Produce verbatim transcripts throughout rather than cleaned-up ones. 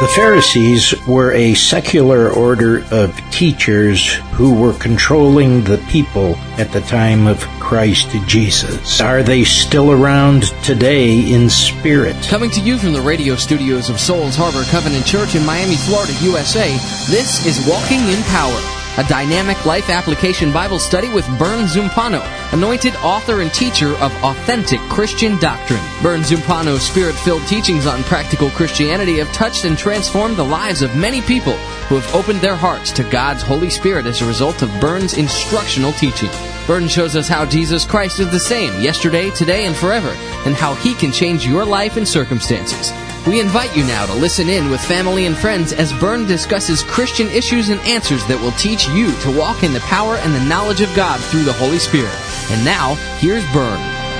The Pharisees were a secular order of teachers who were controlling the people at the time of Christ Jesus. Are they still around today in spirit? Coming to you from the radio studios of Souls Harbor Covenant Church in Miami, Florida, U S A, this is Walking in Power, a dynamic life application Bible study with Bern Zumpano, anointed author and teacher of authentic Christian doctrine. Bern Zumpano's spirit-filled teachings on practical Christianity have touched and transformed the lives of many people who have opened their hearts to God's Holy Spirit as a result of Bern's instructional teaching. Bern shows us how Jesus Christ is the same yesterday, today, and forever, and how He can change your life and circumstances. We invite you now to listen in with family and friends as Bern discusses Christian issues and answers that will teach you to walk in the power and the knowledge of God through the Holy Spirit. And now, here's Bern.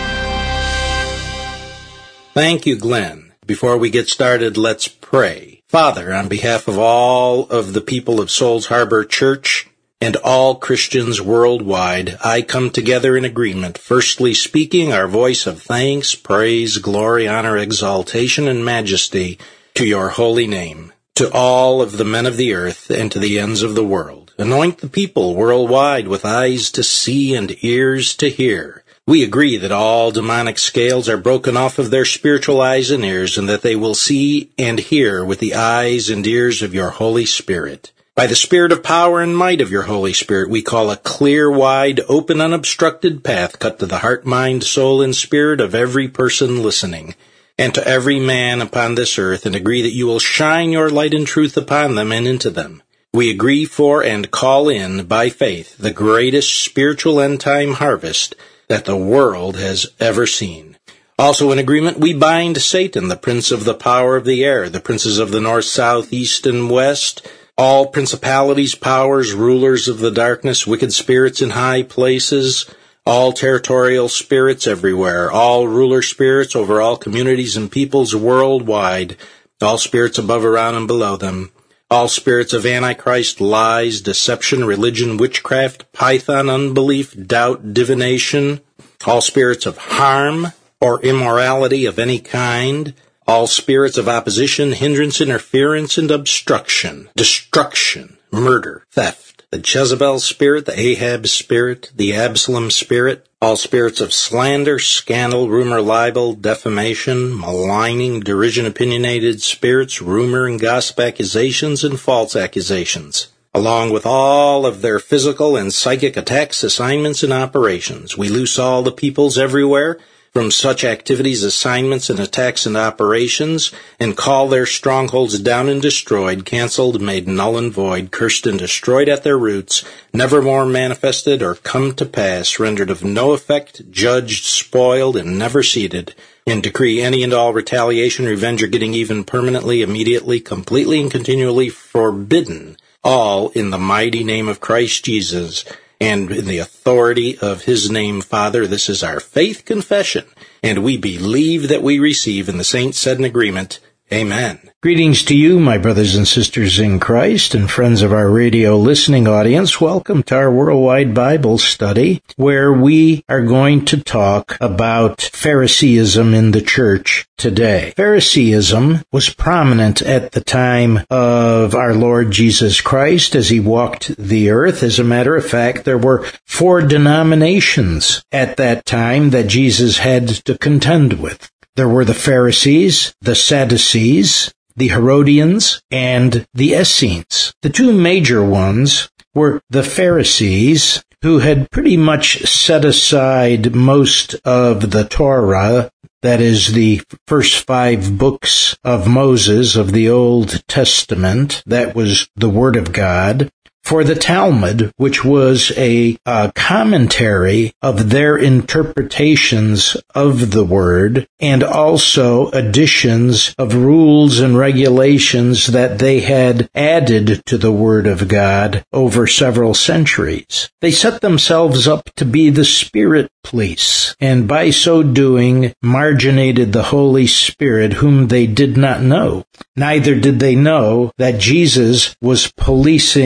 Thank you, Glenn. Before we get started, let's pray. Father, on behalf of all of the people of Souls Harbor Church and all Christians worldwide, I come together in agreement, firstly speaking our voice of thanks, praise, glory, honor, exaltation, and majesty to your holy name, to all of the men of the earth and to the ends of the world. Anoint the people worldwide with eyes to see and ears to hear. We agree that all demonic scales are broken off of their spiritual eyes and ears, and that they will see and hear with the eyes and ears of your Holy Spirit. By the Spirit of power and might of your Holy Spirit, we call a clear, wide, open, unobstructed path cut to the heart, mind, soul, and spirit of every person listening, and to every man upon this earth, and agree that you will shine your light and truth upon them and into them. We agree for and call in, by faith, the greatest spiritual end-time harvest that the world has ever seen. Also in agreement, we bind Satan, the prince of the power of the air, the princes of the north, south, east, and west, all principalities, powers, rulers of the darkness, wicked spirits in high places, all territorial spirits everywhere, all ruler spirits over all communities and peoples worldwide, all spirits above, around, and below them, all spirits of Antichrist, lies, deception, religion, witchcraft, python, unbelief, doubt, divination, all spirits of harm or immorality of any kind, all spirits of opposition, hindrance, interference, and obstruction, destruction, murder, theft, the Jezebel spirit, the Ahab spirit, the Absalom spirit, all spirits of slander, scandal, rumor, libel, defamation, maligning, derision, opinionated spirits, rumor and gossip accusations, and false accusations, along with all of their physical and psychic attacks, assignments, and operations. We loose all the peoples everywhere from such activities, assignments, and attacks and operations, and call their strongholds down and destroyed, canceled, made null and void, cursed and destroyed at their roots, never more manifested or come to pass, rendered of no effect, judged, spoiled, and never seated, and decree any and all retaliation, revenge, or getting even permanently, immediately, completely, and continually forbidden, all in the mighty name of Christ Jesus, and in the authority of His name, Father. This is our faith confession, and we believe that we receive, and the saints said in agreement, Amen. Greetings to you, my brothers and sisters in Christ, and friends of our radio listening audience. Welcome to our worldwide Bible study, where we are going to talk about Phariseeism in the church today. Phariseeism was prominent at the time of our Lord Jesus Christ as He walked the earth. As a matter of fact, there were four denominations at that time that Jesus had to contend with. There were the Pharisees, the Sadducees, the Herodians, and the Essenes. The two major ones were the Pharisees, who had pretty much set aside most of the Torah, that is, the first five books of Moses of the Old Testament, that was the Word of God, for the Talmud, which was a uh, commentary of their interpretations of the Word, and also additions of rules and regulations that they had added to the Word of God over several centuries. They set themselves up to be the Spirit police, and by so doing marginated the Holy Spirit, whom they did not know. Neither did they know that Jesus was policing them.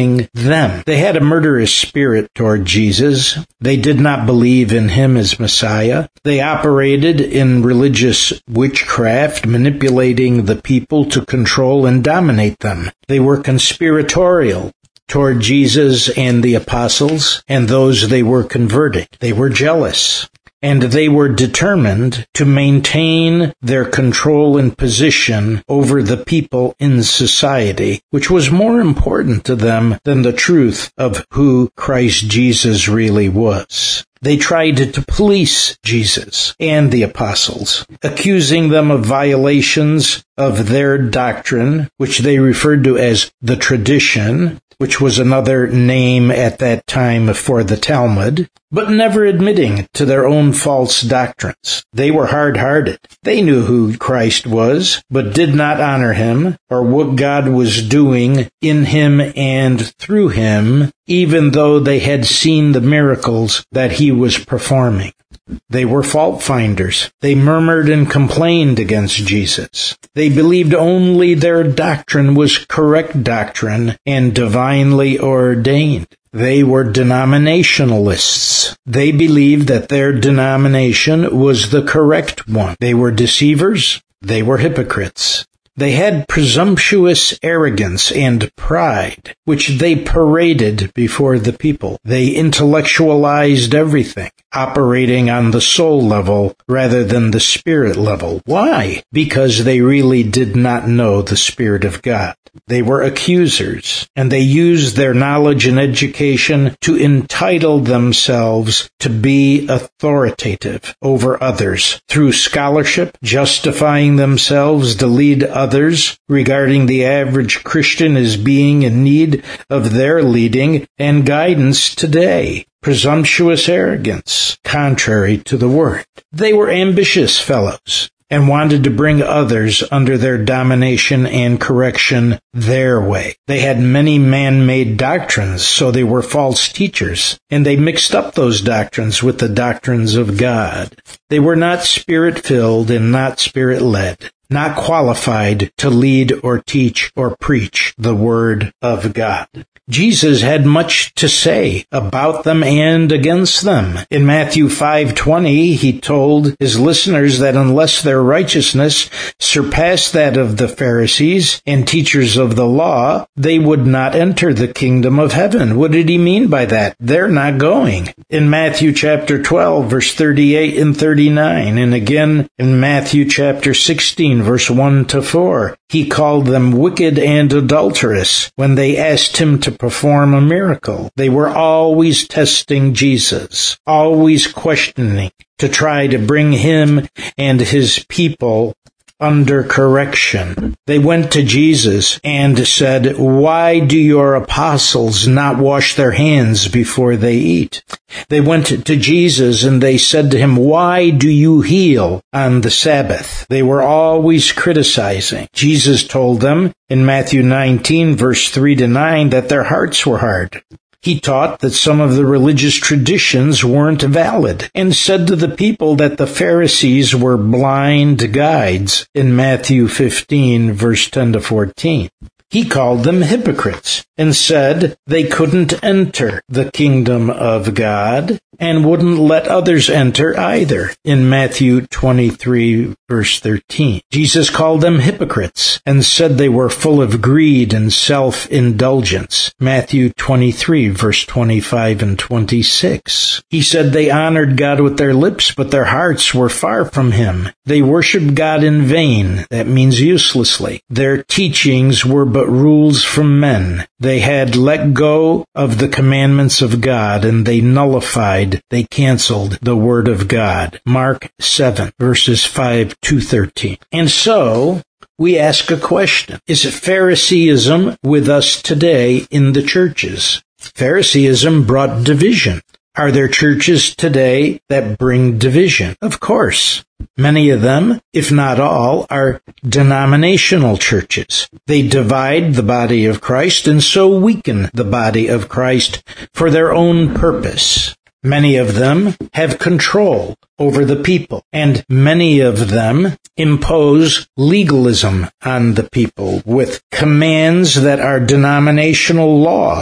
them. They had a murderous spirit toward Jesus. They did not believe in him as Messiah. They operated in religious witchcraft, manipulating the people to control and dominate them. They were conspiratorial toward Jesus and the apostles and those they were converting. They were jealous, and they were determined to maintain their control and position over the people in society, which was more important to them than the truth of who Christ Jesus really was. They tried to police Jesus and the apostles, accusing them of violations of their doctrine, which they referred to as the tradition, which was another name at that time for the Talmud, but never admitting to their own false doctrines. They were hard-hearted. They knew who Christ was, but did not honor him or what God was doing in him and through him, even though they had seen the miracles that he was performing. They were fault finders. They murmured and complained against Jesus. They believed only their doctrine was correct doctrine and divinely ordained. They were denominationalists. They believed that their denomination was the correct one. They were deceivers. They were hypocrites. They had presumptuous arrogance and pride, which they paraded before the people. They intellectualized everything, operating on the soul level rather than the spirit level. Why? Because they really did not know the Spirit of God. They were accusers, and they used their knowledge and education to entitle themselves to be authoritative over others through scholarship, justifying themselves to lead others regarding the average Christian as being in need of their leading and guidance today. Presumptuous arrogance, contrary to the Word. They were ambitious fellows and wanted to bring others under their domination and correction their way. They had many man-made doctrines, so they were false teachers, and they mixed up those doctrines with the doctrines of God. They were not spirit-filled and not spirit-led, not qualified to lead or teach or preach the Word of God. Jesus had much to say about them and against them. In Matthew five twenty, he told his listeners that unless their righteousness surpassed that of the Pharisees and teachers of the law, they would not enter the kingdom of heaven. What did he mean by that? They're not going. In Matthew chapter twelve, verse thirty-eight and thirty-nine, and again in Matthew chapter sixteen, verse one to four, he called them wicked and adulterous when they asked him to perform a miracle. They were always testing Jesus, always questioning to try to bring him and his people under correction. They went to Jesus and said, "Why do your apostles not wash their hands before they eat?" They went to Jesus and they said to him, "Why do you heal on the Sabbath?" They were always criticizing. Jesus told them in Matthew nineteen, verse three to nine, that their hearts were hard. He taught that some of the religious traditions weren't valid and said to the people that the Pharisees were blind guides in Matthew fifteen, verse ten to fourteen. He called them hypocrites and said they couldn't enter the kingdom of God and wouldn't let others enter either in Matthew twenty-three, verse thirteen. Jesus called them hypocrites and said they were full of greed and self-indulgence. Matthew twenty-three, verse twenty-five and twenty-six. He said they honored God with their lips, but their hearts were far from him. They worshiped God in vain. That means uselessly. Their teachings were but rules from men. They had let go of the commandments of God, and they nullified, they canceled the Word of God. Mark seven, verses five to thirteen. And so, we ask a question. Is Phariseeism with us today in the churches? Phariseeism brought division. Are there churches today that bring division? Of course. Many of them, if not all, are denominational churches. They divide the body of Christ and so weaken the body of Christ for their own purpose. Many of them have control over the people, and many of them impose legalism on the people with commands that are denominational laws.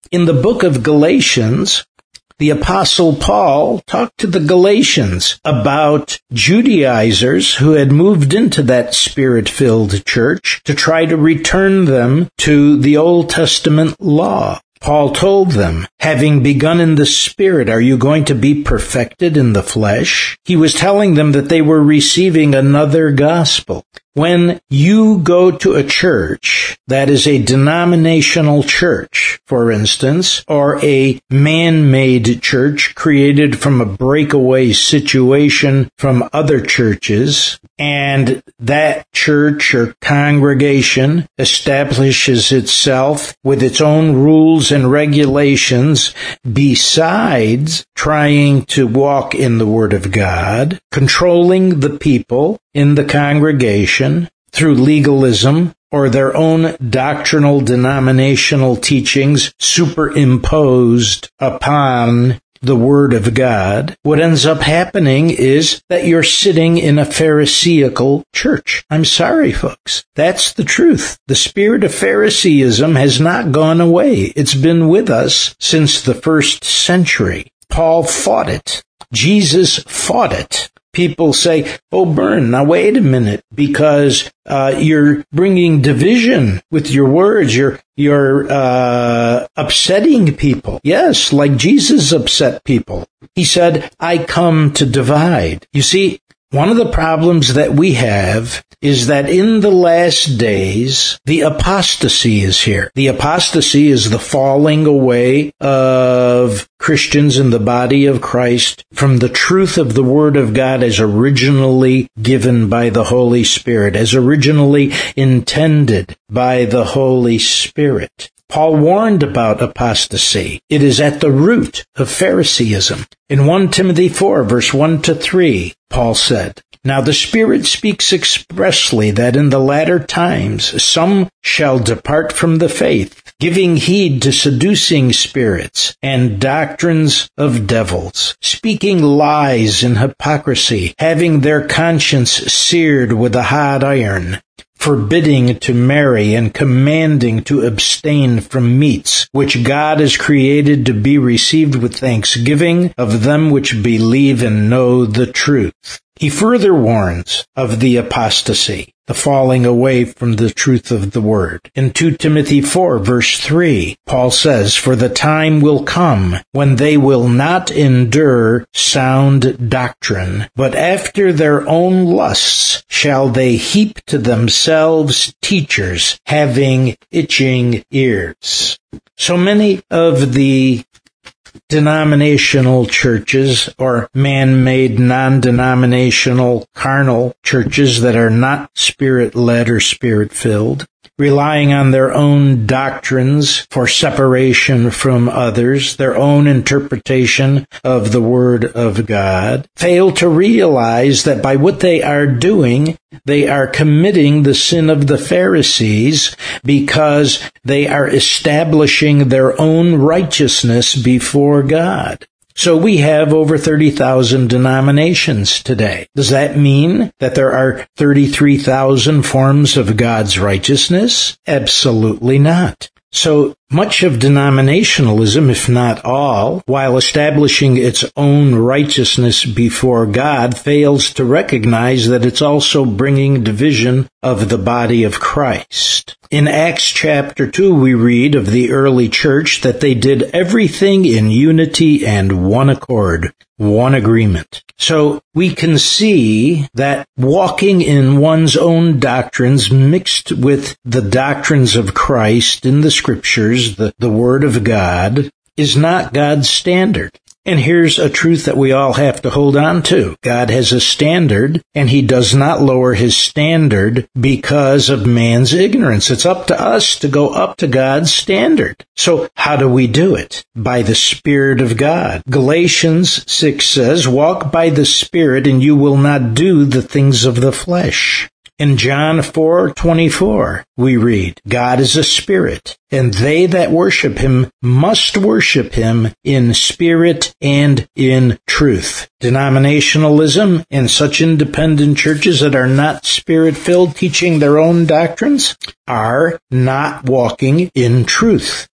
In the book of Galatians, the Apostle Paul talked to the Galatians about Judaizers who had moved into that Spirit-filled church to try to return them to the Old Testament law. Paul told them, having begun in the Spirit, are you going to be perfected in the flesh? He was telling them that they were receiving another gospel. When you go to a church that is a denominational church, for instance, or a man-made church created from a breakaway situation from other churches, and that church or congregation establishes itself with its own rules and regulations besides trying to walk in the Word of God, controlling the people in the congregation through legalism or their own doctrinal denominational teachings superimposed upon the Word of God, what ends up happening is that you're sitting in a Pharisaical church. I'm sorry, folks. That's the truth. The spirit of Pharisaism has not gone away. It's been with us since the first century. Paul fought it. Jesus fought it. People say, oh, Bern, now wait a minute, because uh, you're bringing division with your words. You're you're uh, upsetting people. Yes, like Jesus upset people. He said, I come to divide. You see, one of the problems that we have is that in the last days, the apostasy is here. The apostasy is the falling away of Christians in the body of Christ from the truth of the Word of God as originally given by the Holy Spirit, as originally intended by the Holy Spirit. Paul warned about apostasy. It is at the root of Pharisaism. In First Timothy four, verse one to three, Paul said, now the Spirit speaks expressly that in the latter times some shall depart from the faith, giving heed to seducing spirits and doctrines of devils, speaking lies and hypocrisy, having their conscience seared with a hot iron, forbidding to marry and commanding to abstain from meats, which God has created to be received with thanksgiving of them which believe and know the truth. He further warns of the apostasy, the falling away from the truth of the Word. In Second Timothy four, verse three, Paul says, for the time will come when they will not endure sound doctrine, but after their own lusts shall they heap to themselves teachers having itching ears. So many of the denominational churches or man-made, non-denominational, carnal churches that are not Spirit-led or Spirit-filled, relying on their own doctrines for separation from others, their own interpretation of the Word of God, fail to realize that by what they are doing, they are committing the sin of the Pharisees because they are establishing their own righteousness before God. So we have over thirty thousand denominations today. Does that mean that there are thirty-three thousand forms of God's righteousness? Absolutely not. So much of denominationalism, if not all, while establishing its own righteousness before God, fails to recognize that it's also bringing division of the body of Christ. In Acts chapter two, we read of the early church that they did everything in unity and one accord, one agreement. So we can see that walking in one's own doctrines mixed with the doctrines of Christ in the Scriptures, the, the Word of God, is not God's standard. And here's a truth that we all have to hold on to. God has a standard, and He does not lower His standard because of man's ignorance. It's up to us to go up to God's standard. So how do we do it? By the Spirit of God. Galatians six says, walk by the Spirit, and you will not do the things of the flesh. In John four twenty-four, we read, God is a spirit, and they that worship Him must worship Him in spirit and in truth. Denominationalism and such independent churches that are not Spirit-filled, teaching their own doctrines, are not walking in truth.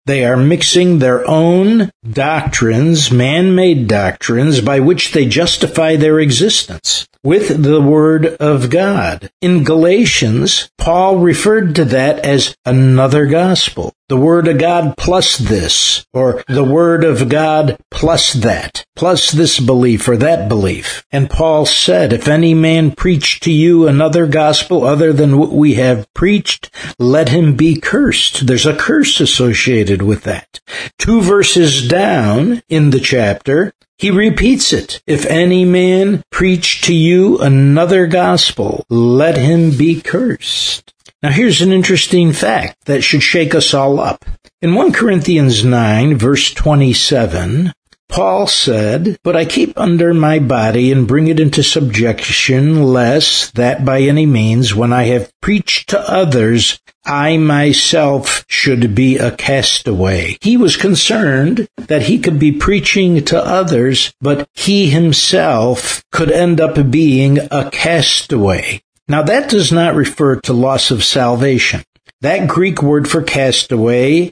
They are mixing their own doctrines, man-made doctrines, by which they justify their existence, with the Word of God. In Galatians, Paul referred to that as another gospel. The Word of God plus this, or the Word of God plus that, plus this belief or that belief. And Paul said, if any man preach to you another gospel other than what we have preached, let him be cursed. There's a curse associated with that. Two verses down in the chapter, he repeats it. If any man preach to you another gospel, let him be cursed. Now here's an interesting fact that should shake us all up. In First Corinthians nine, verse twenty-seven, Paul said, but I keep under my body and bring it into subjection, lest that by any means, when I have preached to others, I myself should be a castaway. He was concerned that he could be preaching to others, but he himself could end up being a castaway. Now that does not refer to loss of salvation. That Greek word for castaway,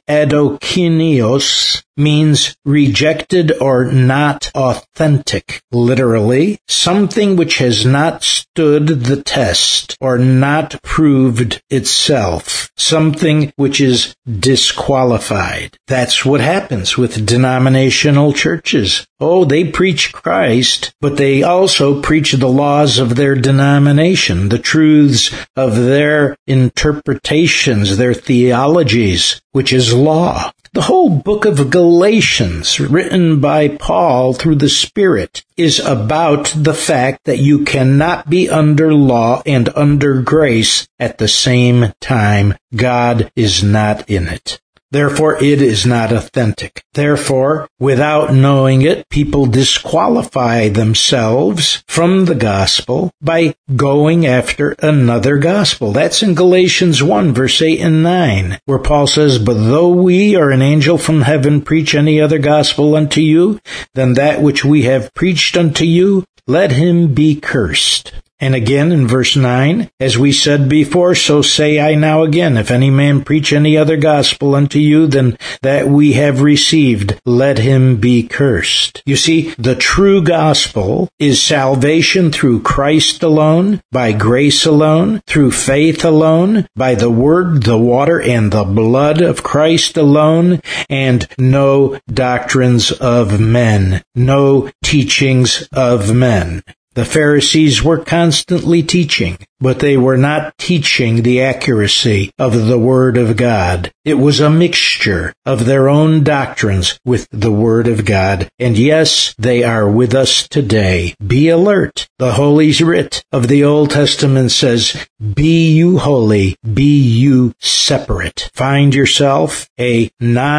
adokinios, means rejected or not authentic. Literally, something which has not stood the test or not proved itself. Something which is disqualified. That's what happens with denominational churches. Oh, they preach Christ, but they also preach the laws of their denomination, the truths of their interpretations, their theologies, which is law. The whole book of Galatians, written by Paul through the Spirit, is about the fact that you cannot be under law and under grace at the same time. God is not in it. Therefore, it is not authentic. Therefore, without knowing it, people disqualify themselves from the gospel by going after another gospel. That's in Galatians one, verse eight and nine, where Paul says, but though we or an angel from heaven preach any other gospel unto you than that which we have preached unto you, let him be cursed. And again in verse nine, as we said before, so say I now again, if any man preach any other gospel unto you than that we have received, let him be cursed. You see, the true gospel is salvation through Christ alone, by grace alone, through faith alone, by the word, the water, and the blood of Christ alone, and no doctrines of men, no teachings of men. The Pharisees were constantly teaching, but they were not teaching the accuracy of the Word of God. It was a mixture of their own doctrines with the Word of God. And yes, they are with us today. Be alert. The Holy Writ of the Old Testament says, be you holy, be you separate. Find yourself a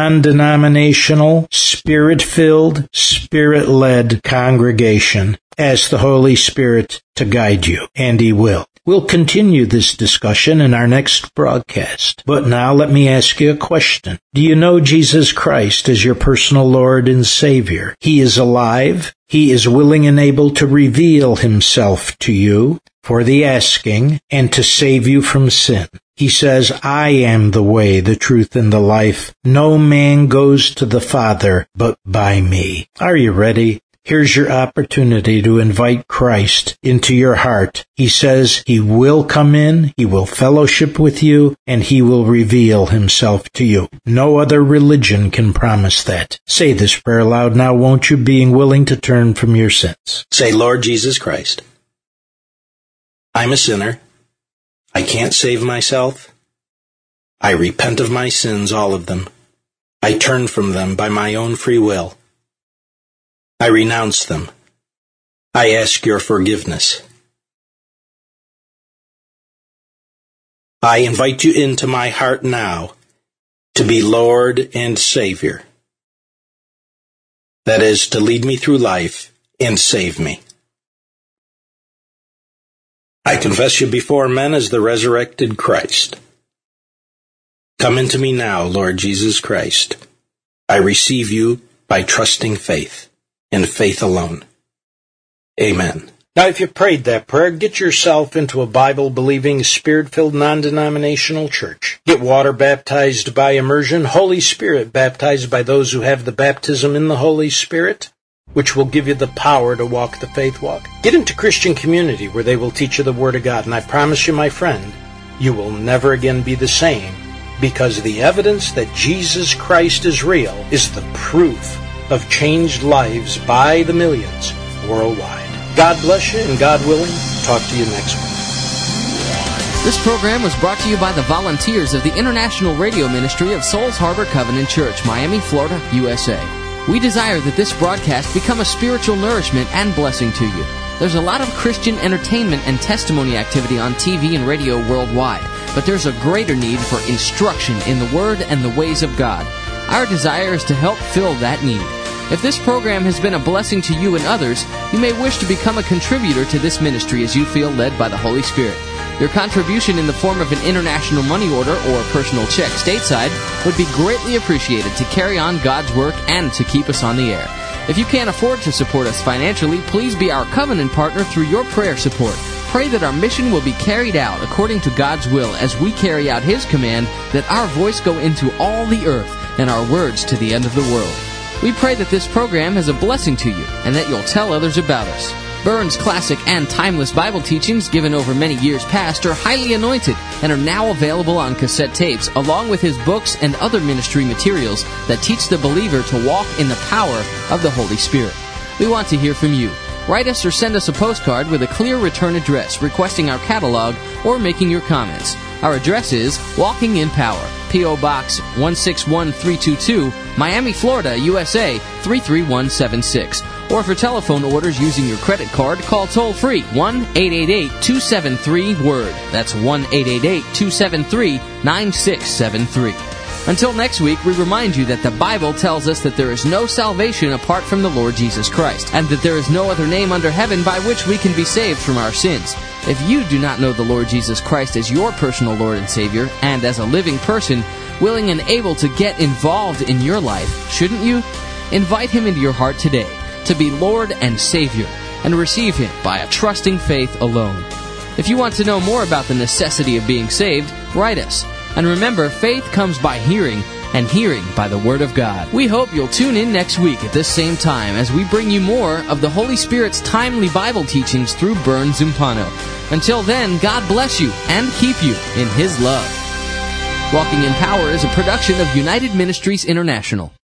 non-denominational, spirit-filled, spirit-led congregation. Ask the Holy Spirit to guide you, and He will. We'll continue this discussion in our next broadcast. But now let me ask you a question. Do you know Jesus Christ as your personal Lord and Savior? He is alive. He is willing and able to reveal Himself to you for the asking and to save you from sin. He says, I am the way, the truth, and the life. No man goes to the Father but by me. Are you ready? Here's your opportunity to invite Christ into your heart. He says He will come in, He will fellowship with you, and He will reveal Himself to you. No other religion can promise that. Say this prayer aloud now, won't you, being willing to turn from your sins. Say, Lord Jesus Christ, I'm a sinner. I can't save myself. I repent of my sins, all of them. I turn from them by my own free will. I renounce them. I ask your forgiveness. I invite you into my heart now to be Lord and Savior. That is, to lead me through life and save me. I confess you before men as the resurrected Christ. Come into me now, Lord Jesus Christ. I receive you by trusting faith. In faith alone. Amen. Now, if you prayed that prayer, get yourself into a Bible-believing, Spirit-filled, non-denominational church. Get water baptized by immersion, Holy Spirit baptized by those who have the baptism in the Holy Spirit, which will give you the power to walk the faith walk. Get into Christian community where they will teach you the Word of God, and I promise you, my friend, you will never again be the same, because the evidence that Jesus Christ is real is the proof of changed lives by the millions worldwide. God bless you, and God willing, talk to you next week. This program was brought to you by the volunteers of the International Radio Ministry of Souls Harbor Covenant Church, Miami, Florida, U S A. We desire that this broadcast become a spiritual nourishment and blessing to you. There's a lot of Christian entertainment and testimony activity on T V and radio worldwide, but there's a greater need for instruction in the Word and the ways of God. Our desire is to help fill that need. If this program has been a blessing to you and others, you may wish to become a contributor to this ministry as you feel led by the Holy Spirit. Your contribution in the form of an international money order or personal check stateside would be greatly appreciated to carry on God's work and to keep us on the air. If you can't afford to support us financially, please be our covenant partner through your prayer support. Pray that our mission will be carried out according to God's will as we carry out His command that our voice go into all the earth and our words to the end of the world. We pray that this program is a blessing to you and that you'll tell others about us. Burns' classic and timeless Bible teachings given over many years past are highly anointed and are now available on cassette tapes along with his books and other ministry materials that teach the believer to walk in the power of the Holy Spirit. We want to hear from you. Write us or send us a postcard with a clear return address requesting our catalog or making your comments. Our address is Walking in Power, P O. Box one six one three two two, Miami, Florida, U S A three three one seven six. Or for telephone orders using your credit card, call toll-free one eight eight eight, two seven three, W O R D. That's one eight eight eight, two seven three, nine six seven three. Until next week, we remind you that the Bible tells us that there is no salvation apart from the Lord Jesus Christ, and that there is no other name under heaven by which we can be saved from our sins. If you do not know the Lord Jesus Christ as your personal Lord and Savior, and as a living person, willing and able to get involved in your life, shouldn't you? Invite Him into your heart today to be Lord and Savior, and receive Him by a trusting faith alone. If you want to know more about the necessity of being saved, write us. And remember, faith comes by hearing, and hearing by the Word of God. We hope you'll tune in next week at this same time as we bring you more of the Holy Spirit's timely Bible teachings through Burns Zumpano. Until then, God bless you and keep you in His love. Walking in Power is a production of United Ministries International.